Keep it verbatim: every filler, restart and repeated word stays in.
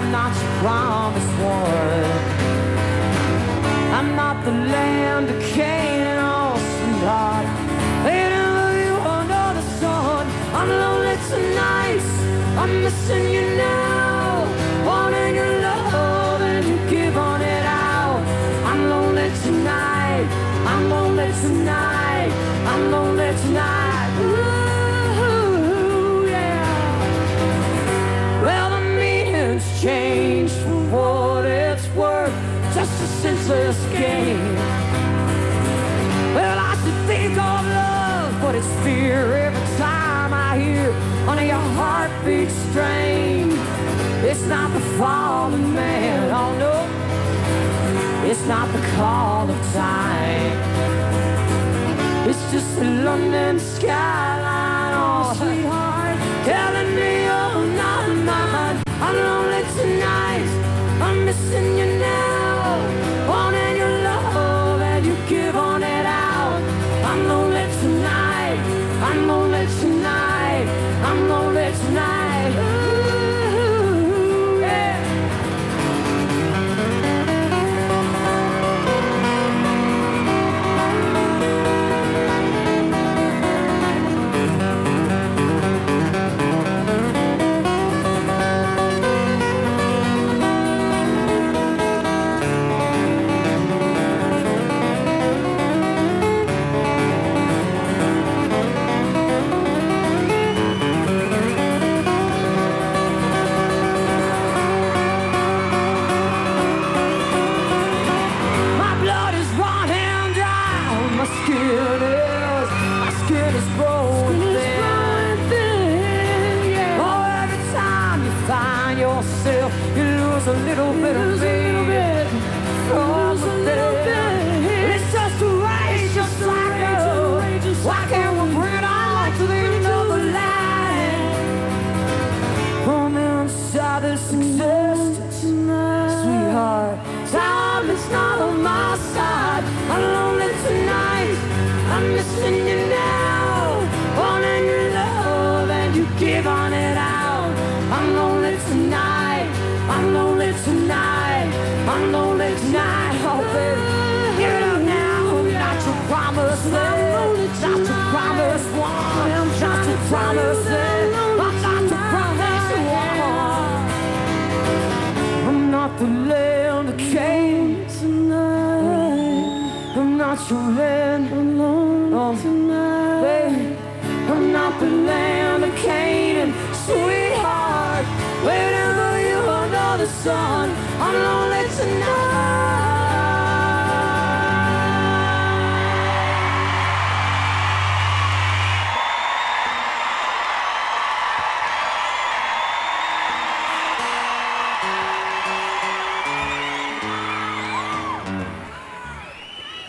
I'm not your promised one. I'm not the land of Canaan, oh sweetheart. Whenever you under the sun, I'm lonely tonight. I'm missing you now, wanting your love and you give on it out. I'm lonely tonight, I'm lonely tonight, I'm lonely tonight. Ooh, yeah. Well, the meaning's changed for what it's worth, just a senseless game. Well, I should think of love, but it's fear every time I hear under your heartbeat strain. It's not the fall of man, oh no, it's not the call of time. It's just the London skyline, oh sweetheart, telling me you're not mine. I'm lonely tonight, I'm missing you now, wanting your love and you give on it out. I'm lonely tonight, I'm lonely tonight, I'm lonely tonight. Ooh, yeah. You lose a little bit of me. From within. It's just a rage, just like a why can't we bring it on to the end of the line? From inside this existence, sweetheart, time is not on my side. I'm lonely tonight, I'm missing you now, wanting your love and you give on it out. I'm lonely tonight, I'm lonely tonight, I'm lonely tonight, oh baby, give it up now. Not your promised land, not your promised one, not your promised land, I'm not your promised one. I'm not the land of Canaan tonight, I'm not your land alone oh, tonight, baby. I'm not the land of Canaan, sweetheart. Whenever you under the sun,